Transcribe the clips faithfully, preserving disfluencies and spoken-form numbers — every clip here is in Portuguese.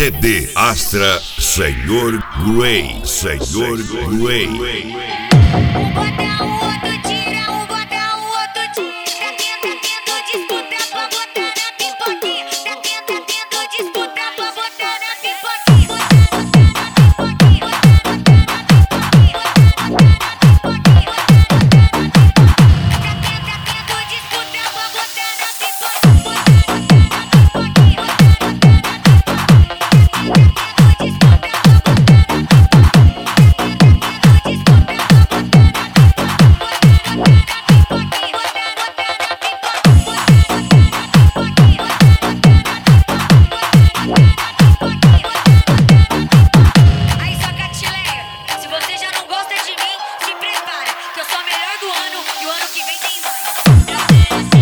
C D Astra Senhor Grey, Senhor Grey. Um bota o outro tira, um bota o outro tira. Tá tendo, tá tendo disputa pra botar na pipoquinha. Tá tendo, tá tendo disputa pra botar na pipoquinha. Aí, Socatileia, se você já não gosta de mim, se prepara, que eu sou a melhor do ano e o ano que vem tem mais.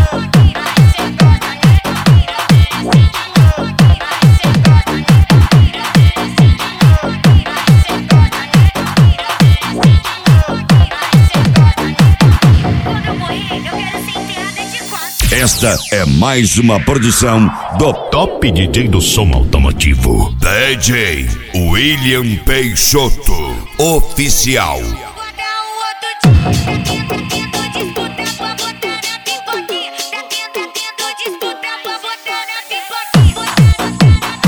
Quando eu morrer, eu quero ser enterrada de quatro. Esta é mais uma produção do Top D J do som automotivo. D J William Peixoto Oficial. Bota o outro tira. Tá tendo, tendo disputa pra botar na pipoquinha. Tá tendo, tendo disputa pra botar na pipoquinha.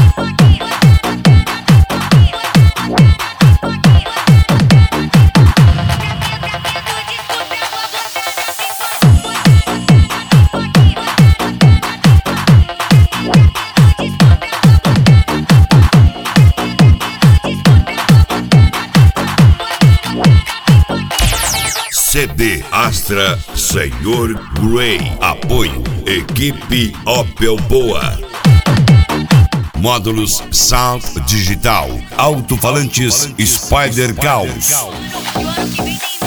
C D Astra Senhor Grey. Apoio Equipe Opel Boa. Módulos Sound Digital. Alto-falantes Spider Caos. E o ano que vem tem